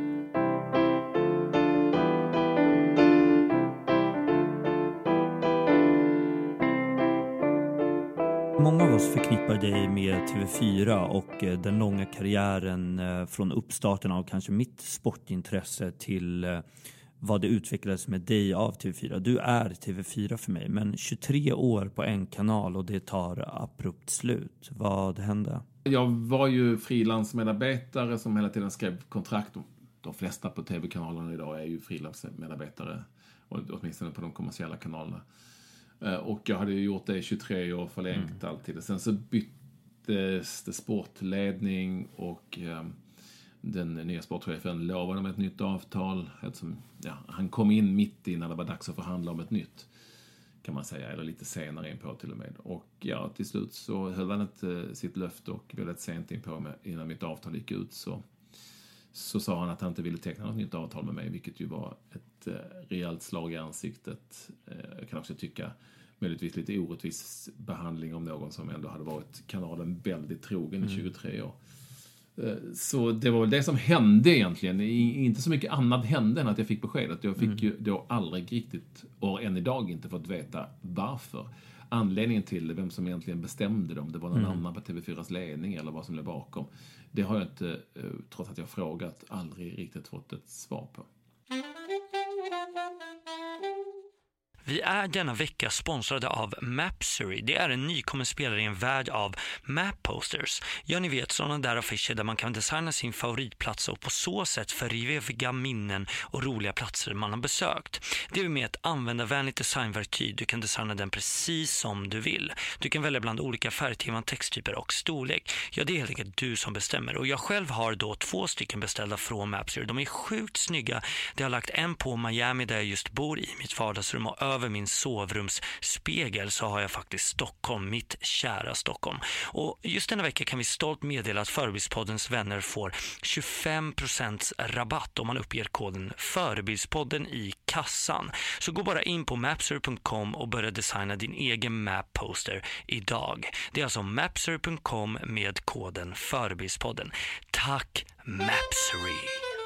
Många av oss förknippar dig med T V fyra och den långa karriären från uppstarten av kanske mitt sportintresse till vad det utvecklades med dig av T V fyra. Du är T V fyra för mig, men tjugotre år på en kanal och det tar abrupt slut. Vad hände? Jag var ju frilansmedarbetare som hela tiden skrev kontrakt. De flesta på tv-kanalerna idag är ju frilansmedarbetare, åtminstone på de kommersiella kanalerna. Och jag hade ju gjort det i tjugotre år, förlängt mm. alltid. Sen så byttes det sportledning och eh, den nya sportchefen lovade med ett nytt avtal. Eftersom, ja, han kom in mitt i när det var dags att förhandla om ett nytt, kan man säga. Eller lite senare in på till och med. Och ja, till slut så höll han ett, sitt löfte och väldigt sent in på mig, innan mitt avtal gick ut så, så sa han att han inte ville teckna något nytt avtal med mig. Vilket ju var ett eh, rejält slag i ansiktet. Eh, jag kan också tycka möjligtvis lite orättvis behandling om någon som ändå hade varit kanalen väldigt trogen i tjugotre år. Så det var väl det som hände egentligen. Inte så mycket annat hände än att jag fick beskedet. Jag fick mm. ju då aldrig riktigt, och än idag inte fått veta varför. Anledningen till det, vem som egentligen bestämde dem. Det var någon mm. annan på T V fyras ledning eller vad som låg bakom. Det har jag inte, trots att jag frågat, aldrig riktigt fått ett svar på. Vi är denna vecka sponsrade av Mapsery. Det är en nykommen spelare i en värld av map posters. Ja, ni vet, sådana där affischer där man kan designa sin favoritplats och på så sätt föreviga minnen och roliga platser man har besökt. Det är med ett användarvänligt designverktyg. Du kan designa den precis som du vill. Du kan välja bland olika färgteman, texttyper och storlek. Ja, det är helt enkelt du som bestämmer. Och jag själv har då två stycken beställda från Mapsery. De är sjukt snygga. Det har lagt en på Miami där jag just bor i mitt vardagsrum, och över min sovrumsspegel så har jag faktiskt Stockholm, mitt kära Stockholm. Och just denna vecka kan vi stolt meddela att Förebildspoddens vänner får tjugofem procent rabatt om man uppger koden Förebildspodden i kassan. Så gå bara in på mapser punkt com och börja designa din egen map poster idag. Det är alltså mapser punkt com med koden Förebildspodden. Tack Mapsery!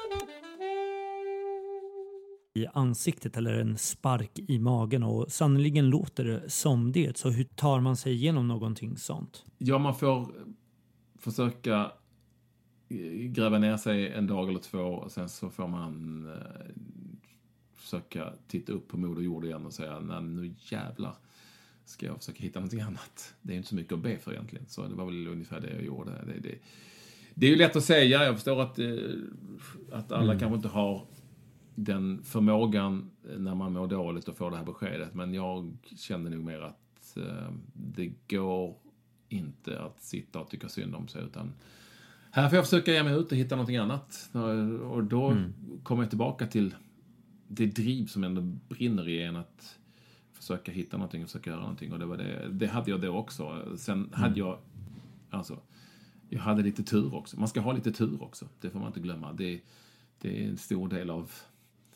I ansiktet eller en spark i magen, och sannoliken låter det som det. Så hur tar man sig igenom någonting sånt? Ja, man får försöka gräva ner sig en dag eller två, och sen så får man eh, försöka titta upp på moder jord igen och säga, nej nu jävlar ska jag försöka hitta någonting annat. Det är inte så mycket att be för egentligen, så det var väl ungefär det jag gjorde. Det, det, det är ju lätt att säga, jag förstår att, eh, att alla mm. kanske inte har den förmågan när man mår dåligt och får det här beskedet. Men jag kände nog mer att eh, det går inte att sitta och tycka synd om sig. Utan här får jag försöka ge mig ut och hitta någonting annat. Och då mm. kommer jag tillbaka till det driv som ändå brinner i en att försöka hitta någonting och försöka göra någonting. Och det, var det, det hade jag då också. Sen mm. hade jag, alltså, jag hade lite tur också. Man ska ha lite tur också. Det får man inte glömma. Det, det är en stor del av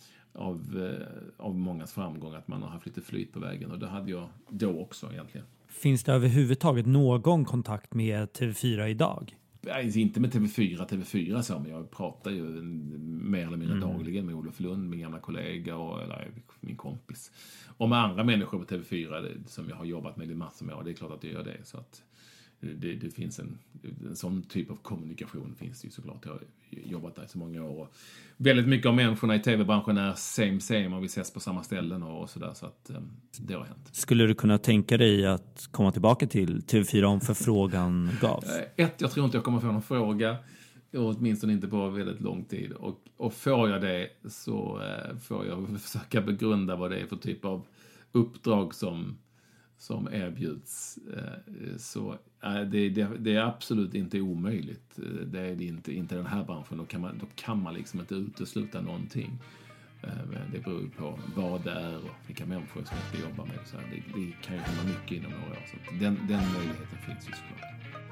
Av, av mångas framgång att man har haft lite flyt på vägen, och det hade jag då också egentligen. Finns det överhuvudtaget någon kontakt med T V fyra idag? Nej, inte med T V fyra, T V fyra så, men jag pratar ju mer eller mindre mm. dagligen med Olof Lund, min gamla kollega och eller, min kompis. Och med andra människor på T V fyra det, som jag har jobbat med i massor med år, det är klart att jag gör det. Så att det, det finns en, en sån typ av kommunikation finns det ju såklart. Jag har jobbat där i så många år. Och väldigt mycket av människorna i tv-branschen är same same och vi ses på samma ställen och, och sådär, så att um, det har hänt. Skulle du kunna tänka dig att komma tillbaka till T V fyra om förfrågan gavs? Ett, jag tror inte jag kommer få någon fråga. Åtminstone inte på väldigt lång tid. Och, och får jag det så uh, får jag försöka begrunda vad det är för typ av uppdrag som som erbjuds. Så det, det, det är absolut inte omöjligt. Det är det inte, inte den här branschen. Då kan man, då kan man liksom inte utesluta någonting. Det beror på vad det är och vilka människor som ska jobba med. Så det, det kan ju komma mycket inom några år. Så den, den möjligheten finns ju såklart.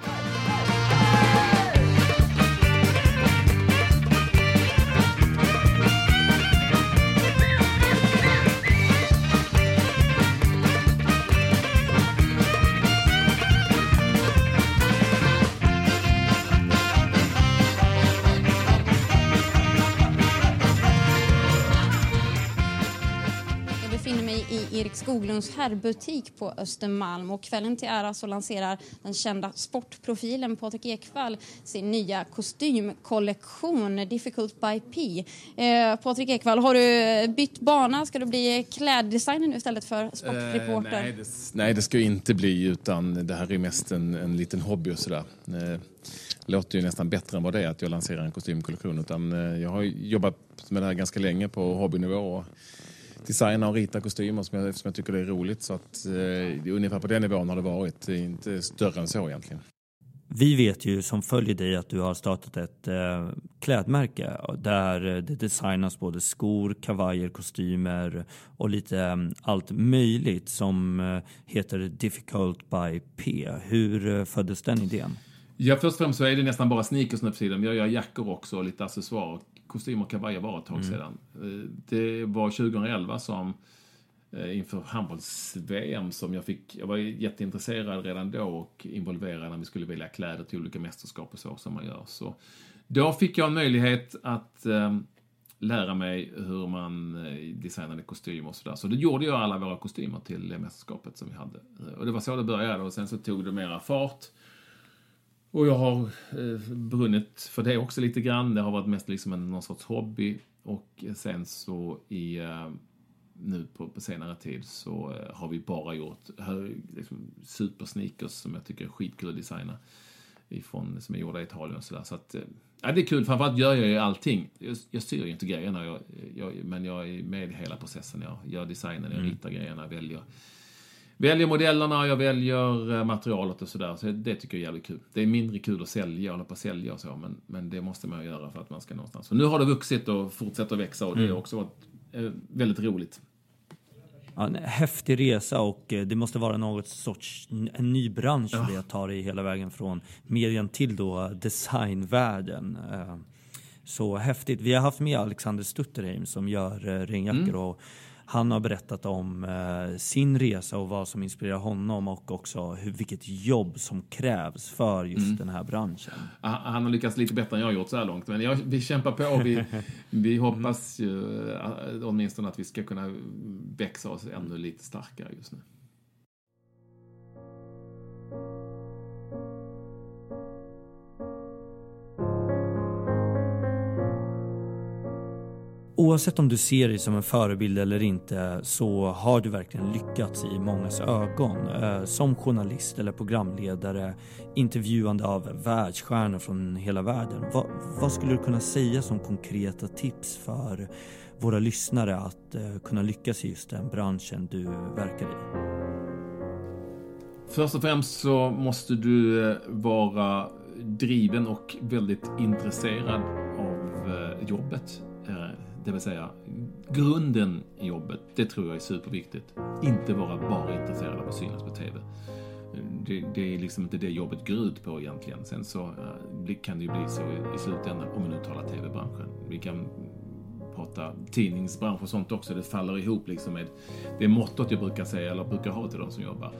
Erik Skoglunds herrbutik på Östermalm, och kvällen till ära så lanserar den kända sportprofilen Patrik Ekwall sin nya kostymkollektion Difficult by P. Eh, Patrik Ekwall, har du bytt bana? Ska du bli kläddesigner nu istället för sportreporter? Eh, nej, det, nej, det ska ju inte bli, utan det här är mest en, en liten hobby och sådär. Eh, låter ju nästan bättre än vad det är att jag lanserar en kostymkollektion, utan eh, jag har jobbat med det här ganska länge på hobbynivå och designa och rita kostymer som jag, som jag tycker det är roligt, så att eh, ungefär på den nivån har det varit, det är inte större än så egentligen. Vi vet ju som följer dig att du har startat ett eh, klädmärke där det designas både skor, kavajer, kostymer och lite eh, allt möjligt som eh, heter Difficult by P. Hur eh, föddes den idén? Ja, först och främst så är det nästan bara sneakers nu för tiden. Jag gör jackor också och lite accessoarer. Kostym och kavajer var ett tag sedan. Mm. Det var tjugoelva som inför handbolls-V M som jag fick, jag var jätteintresserad redan då och involverad när vi skulle välja kläder till olika mästerskap och så som man gör. Så då fick jag en möjlighet att eh, lära mig hur man designade kostymer och sådär. Så det gjorde jag alla våra kostymer till det mästerskapet som vi hade. Och det var så det började, och sen så tog det mera fart. Och jag har eh, brunnit för det också lite grann. Det har varit mest liksom en, någon sorts hobby. Och sen så i, eh, nu på, på senare tid så eh, har vi bara gjort här, liksom, supersneakers som jag tycker är skitkul att designa. Ifrån, som är gjorda i Italien och sådär. Så att, eh, ja, det är kul. Framförallt gör jag ju allting. Jag, jag styr ju inte grejerna. Jag, jag, men jag är med i hela processen. Jag gör designen, jag ritar grejerna, väljer... Väljer modellerna, jag väljer materialet och sådär. Så det tycker jag är jävligt kul. Det är mindre kul att sälja, hålla på att sälja och så. Men, men det måste man göra för att man ska någonstans. Så nu har det vuxit och fortsätter att växa. Och det har också varit eh, väldigt roligt. Ja, en häftig resa, och det måste vara något sorts en ny bransch för ja. Det tar i hela vägen från medien till då designvärlden. Så häftigt. Vi har haft med Alexander Stutterheim som gör regnjackor mm. och han har berättat om eh, sin resa och vad som inspirerar honom, och också hur, vilket jobb som krävs för just mm. den här branschen. Han har lyckats lite bättre än jag har gjort så här långt, men jag, vi kämpar på och vi, vi hoppas ju åtminstone att vi ska kunna växa oss ännu lite starkare just nu. Oavsett om du ser dig som en förebild eller inte, så har du verkligen lyckats i mångas ögon. Eh, som journalist eller programledare, intervjuande av världsstjärnor från hela världen. Va, vad skulle du kunna säga som konkreta tips för våra lyssnare att eh, kunna lyckas i just den branschen du verkar i? Först och främst så måste du vara driven och väldigt intresserad av eh, jobbet. Eh, Det vill säga, grunden i jobbet, det tror jag är superviktigt. Inte vara bara intresserad av att synas på tv. Det, det är liksom inte det jobbet går ut på egentligen. Sen så uh, kan det ju bli så i, i slutändan, om man nu talar tv-branschen. Vi kan prata tidningsbransch och sånt också. Det faller ihop liksom med det mottot jag brukar säga, eller brukar ha till de som jobbar.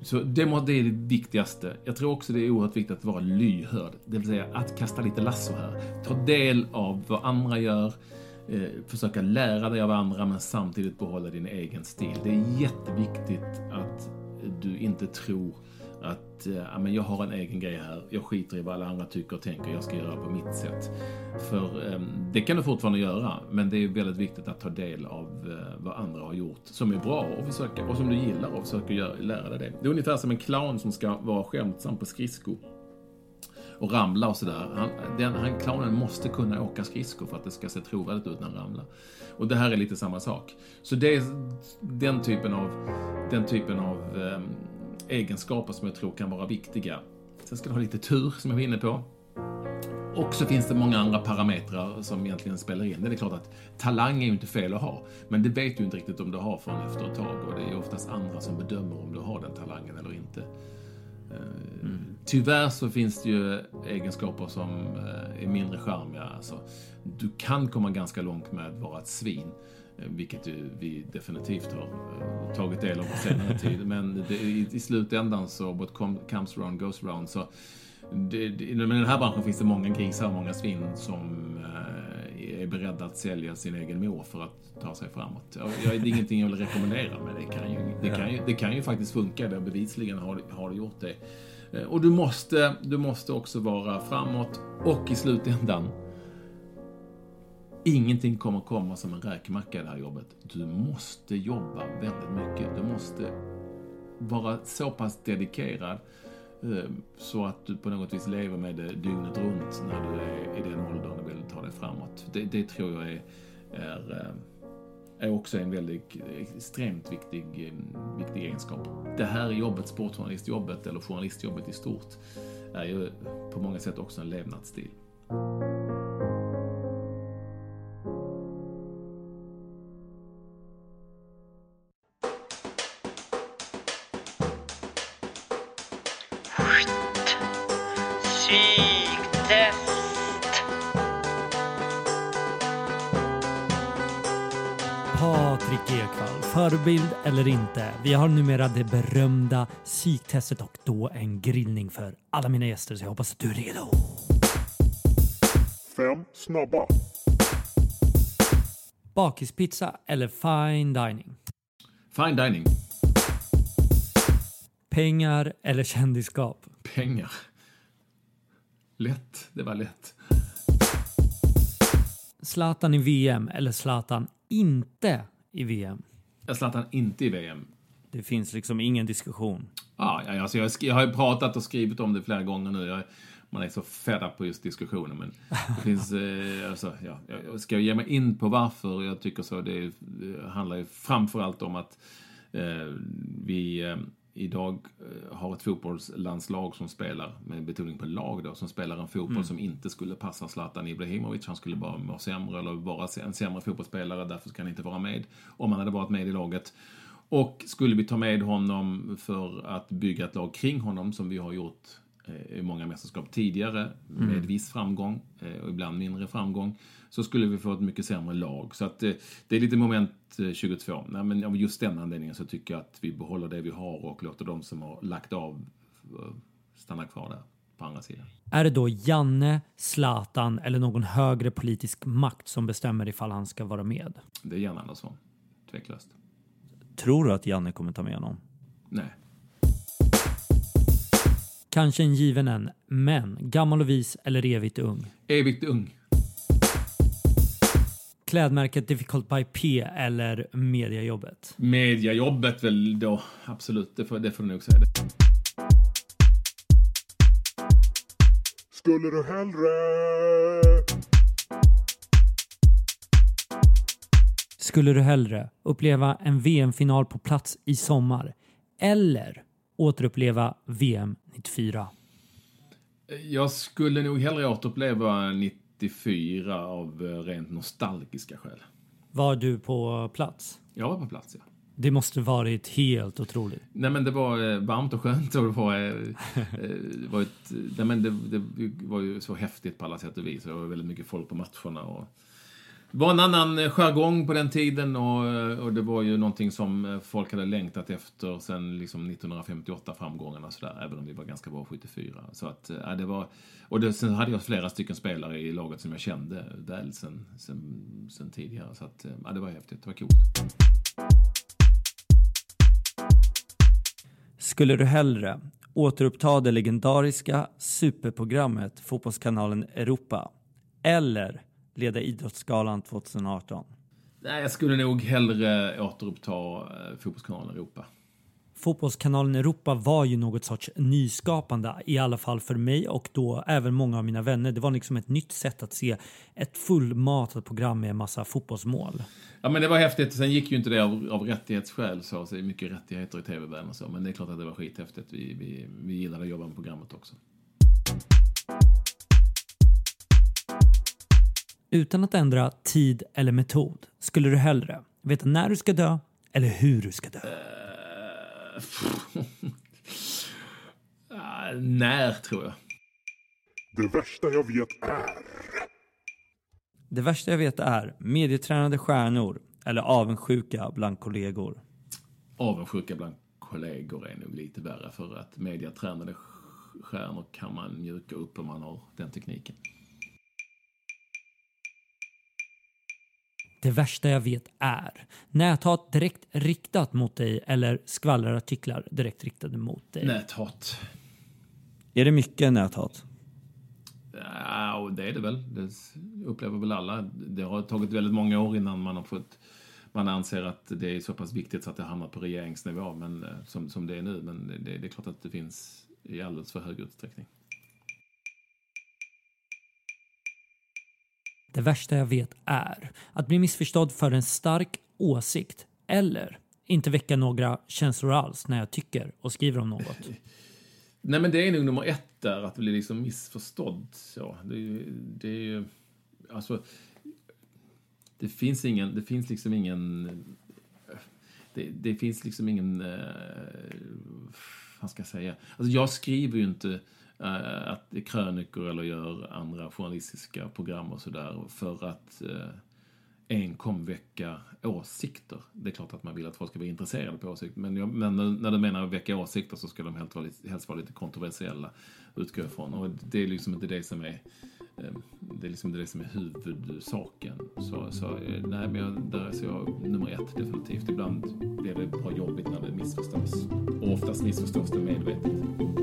Så det är det viktigaste. Jag tror också det är oerhört viktigt att vara lyhörd. Det vill säga att kasta lite lasso här. Ta del av vad andra gör. Eh, försöka lära dig av andra men samtidigt behålla din egen stil. Det är jätteviktigt att du inte tror att ja, men jag har en egen grej här. Jag skiter i vad alla andra tycker och tänker. Jag ska göra på mitt sätt. För eh, det kan du fortfarande göra. Men det är väldigt viktigt att ta del av eh, vad andra har gjort. Som är bra och, försöka, och som du gillar och försöka göra, lära dig det. Det är ungefär som en clown som ska vara skämtsam på skridsko. Och ramla och sådär. Han, den, han, clownen måste kunna åka skridsko för att det ska se trovärdigt ut när han ramlar. Och det här är lite samma sak. Så det är den typen av, den typen av eh, egenskaper som jag tror kan vara viktiga. Sen ska du ha lite tur som jag var inne på. Och så finns det många andra parametrar som egentligen spelar in. Det är klart att talang är ju inte fel att ha. Men det vet du inte riktigt om du har förrän efter ett tag. Och det är oftast andra som bedömer om du har den talangen eller inte. Mm. Tyvärr så finns det ju egenskaper som är mindre charmiga. Alltså, du kan komma ganska långt med att vara ett svin. Vilket vi definitivt har tagit del av på senare tid. Men det, i, i slutändan så what comes around goes around. Så det, det, men i den här branschen finns det många grisar och många svin som eh, är beredda att sälja sin egen mor för att ta sig framåt. Jag, jag, det är ingenting jag vill rekommendera, men det kan ju, det kan ju, det kan ju faktiskt funka. Där bevisligen har, har det gjort det. Eh, och du måste, du måste också vara framåt och i slutändan ingenting kommer komma som en räkmacka i det här jobbet. Du måste jobba väldigt mycket. Du måste vara så pass dedikerad eh, så att du på något vis lever med det dygnet runt när du är i den åldern och vill ta dig framåt. Det, det tror jag är, är, är också en väldigt extremt viktig, viktig egenskap. Det här jobbet, sportjournalistjobbet eller journalistjobbet i stort, är ju på många sätt också en levnadsstil. Patrik Ekwall, förebild eller inte? Vi har numera det berömda psyktestet och då en grillning för alla mina gäster, så jag hoppas att du är redo. Fem snabba. Bakispizza eller fine dining? Fine dining. Pengar eller kändisskap? Pengar. Lätt, det var lätt. Zlatan i V M eller Zlatan inte i V M? Jag Zlatan inte i V M. Det finns liksom ingen diskussion. Ja, alltså jag, jag har ju pratat och skrivit om det flera gånger nu. Jag, man är så fed up på just diskussionen. Men det finns, eh, alltså, ja, jag ska ge mig in på varför jag tycker så. Det, det handlar ju framförallt om att eh, vi eh, idag eh, har ett fotbollslandslag som spelar, med betoning på lag då, som spelar en fotboll mm. som inte skulle passa Zlatan Ibrahimovic. Han skulle bara må sämre eller vara en sämre fotbollsspelare, därför ska han inte vara med om han hade varit med i laget. Och skulle vi ta med honom för att bygga ett lag kring honom, som vi har gjort eh, i många mästerskap tidigare, mm. med viss framgång eh, och ibland mindre framgång, så skulle vi få ett mycket sämre lag. Så att eh, det är lite moment eh, tjugotvå. Nej, men av just den anledningen så tycker jag att vi behåller det vi har och låter de som har lagt av eh, stanna kvar där på andra sidan. Är det då Janne, Zlatan eller någon högre politisk makt som bestämmer ifall han ska vara med? Det är Janne Andersson, tveklöst. Tror du att Janne kommer ta med honom? Nej. Kanske en given en, men gammal och vis eller evigt ung? Evigt ung. Klädmärket Difficult by P eller mediajobbet? Mediajobbet väl då, absolut. Det får, det får du nog säga det. Skulle du hellre... Skulle du hellre uppleva en V M-final på plats i sommar eller återuppleva V M nittiofyra? Jag skulle nog hellre återuppleva nittiofyra av rent nostalgiska skäl. Var du på plats? Jag var på plats, ja. Det måste varit helt otroligt. Nej, men det var varmt och skönt och det var, det var, ett, nej, men det, det var ju så häftigt på alla sätt och vis. Det var väldigt mycket folk på matcherna och Det var en annan jargong på den tiden och, och det var ju någonting som folk hade längtat efter sen liksom nittonhundrafemtioåtta framgångarna så där, även om vi var ganska bra sjuttiofyra. Så att, ja, det var, och det, sen hade jag flera stycken spelare i laget som jag kände väl sen, sen, sen tidigare. Så att, ja, det var häftigt, det var coolt. Skulle du hellre återuppta det legendariska superprogrammet Fotbollskanalen Europa eller leda Idrottsgalan tjugoarton? Nej, jag skulle nog hellre återuppta Fotbollskanalen Europa. Fotbollskanalen Europa var ju något sorts nyskapande, i alla fall för mig och då även många av mina vänner. Det var liksom ett nytt sätt att se ett fullmatat program med en massa fotbollsmål. Ja, men det var häftigt. Sen gick ju inte det av, av rättighetsskäl, så, så det är mycket rättigheter i tv-världen och så. Men det är klart att det var skithäftigt. Vi, vi, vi gillade att jobba med programmet också. Utan att ändra tid eller metod, skulle du hellre veta när du ska dö eller hur du ska dö? Uh, när, tror jag. Det värsta jag vet är... Det värsta jag vet är medietränade stjärnor eller avundsjuka bland kollegor. Avundsjuka bland kollegor är nog lite värre, för att medietränade stjärnor kan man mjuka upp om man har den tekniken. Det värsta jag vet är näthat direkt riktat mot dig eller skvallerartiklar direkt riktade mot dig. Näthat. Är det mycket näthat? Ja, och det är det väl. Det upplever väl alla. Det har tagit väldigt många år innan man har fått... Man anser att det är så pass viktigt så att det hamnar på regeringsnivå, men, som, som det är nu. Men det, det är klart att det finns i alldeles för hög utsträckning. Det värsta jag vet är att bli missförstådd för en stark åsikt eller inte väcka några känslor alls när jag tycker och skriver om något. Nej, men det är nog nummer ett där, att bli liksom missförstådd. Så, det är ju... Det är ju alltså, det finns ingen... Det finns liksom ingen... Det, det finns liksom ingen... Eh, vad ska jag säga? Alltså, jag skriver ju inte... att det är krönikor eller gör andra journalistiska program och sådär för att eh, enkom väcka åsikter. Det är klart att man vill att folk ska vara intresserade på åsikter, men, jag, men när de menar att väcka åsikter så ska de helst vara lite, helst vara lite kontroversiella, utgå ifrån. Och det är liksom inte det som är eh, det är liksom inte det som är huvudsaken. Så, så eh, nej, men jag, där är så jag nummer ett definitivt. Ibland blir det bra jobbigt när det missförstås. Och oftast missförstås det medvetet.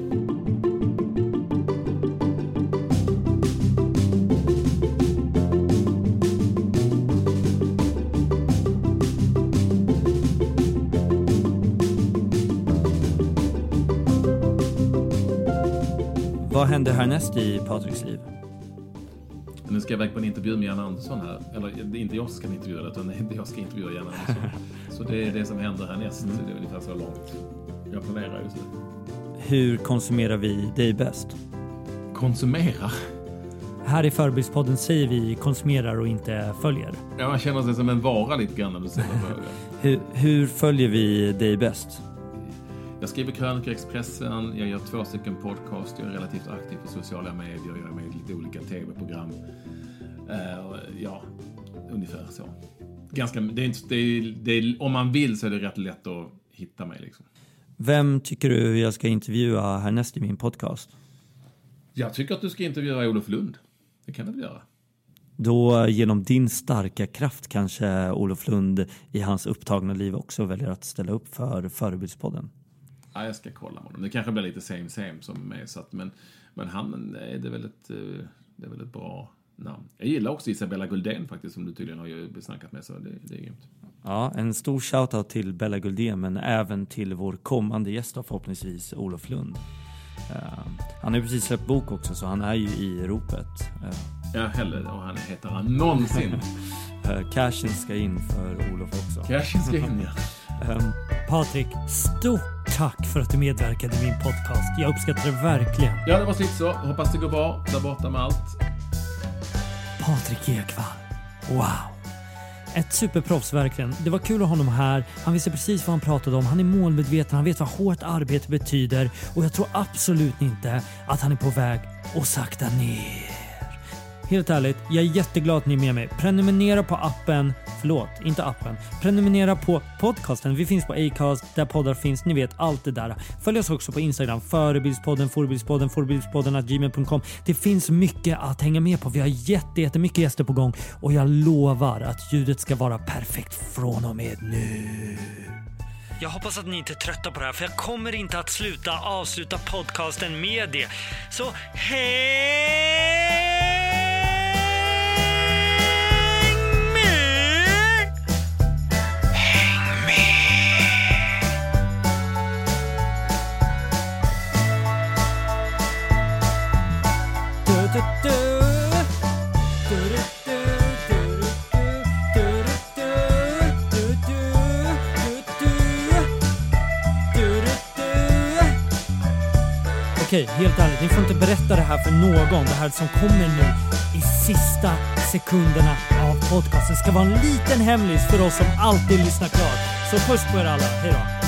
Vad händer härnäst i Patriks liv? Nu ska jag iväg på en intervju med Jan Andersson här. Eller det är inte jag som ska intervjua det, utan det är jag ska intervjua Jan Andersson. Så det är det som händer härnäst. Mm. Det är ungefär så långt jag planerar just nu. Hur konsumerar vi dig bäst? Konsumera? Här i Förbildspodden säger vi konsumerar och inte följer. Ja, man känner sig som en vara lite grann när du säger det. hur, hur följer vi dig bäst? Jag skriver krönikor i Expressen, jag gör två stycken podcast, jag är relativt aktiv på sociala medier, jag är med i lite olika tv-program. Uh, ja, ungefär så. Ganska, det är inte, det är, det är, om man vill så är det rätt lätt att hitta mig. Liksom. Vem tycker du jag ska intervjua härnäst i min podcast? Jag tycker att du ska intervjua Olof Lund. Det kan du väl göra. Då genom din starka kraft kanske Olof Lund i hans upptagna liv också väljer att ställa upp för Förebildspodden. Ja, jag ska kolla med honom. Det kanske blir lite same same som med, så att, men, men han är det väl ett, det är väl ett bra namn. Jag gillar också Isabella Guldén faktiskt, som du tydligen har besnackat med, så det, det är grymt. Ja, en stor shoutout till Bella Guldén, men även till vår kommande gäst då, förhoppningsvis Olof Lund. Uh, han har ju precis släppt bok också, så han är ju i ropet. Uh. Ja, heller, och han heter han någonsin. uh, Cashen ska in för Olof också. Cashen ska in, ja. um, Patrik, stort tack för att du medverkade i min podcast. Jag uppskattar det verkligen. Ja, det var sitt så. Hoppas det går bra där borta med allt. Patrik Ekwall. Wow. Ett superproffs verkligen. Det var kul att ha honom här. Han visste precis vad han pratade om. Han är målmedveten. Han vet vad hårt arbete betyder. Och jag tror absolut inte att han är på väg att sakta ner. helt ärligt, jag är jätteglad att ni är med mig. Prenumerera på appen, förlåt, inte appen. Prenumerera på podcasten. Vi finns på Acast, där poddar finns, ni vet allt det där. Följ oss också på Instagram, Förebildspodden, Förebildspodden, Förebildspodden at gmail punkt com. Det finns mycket att hänga med på. Vi har jätte, jättemycket gäster på gång och jag lovar att ljudet ska vara perfekt från och med nu. Jag hoppas att ni inte är trötta på det här, för jag kommer inte att sluta avsluta podcasten med det. Så hej! Okej, helt ärligt, ni får inte berätta det här för någon. Det här som kommer nu i sista sekunderna av podcasten ska vara en liten hemlis för oss som alltid lyssnar klart. Så puss på er alla, hej då!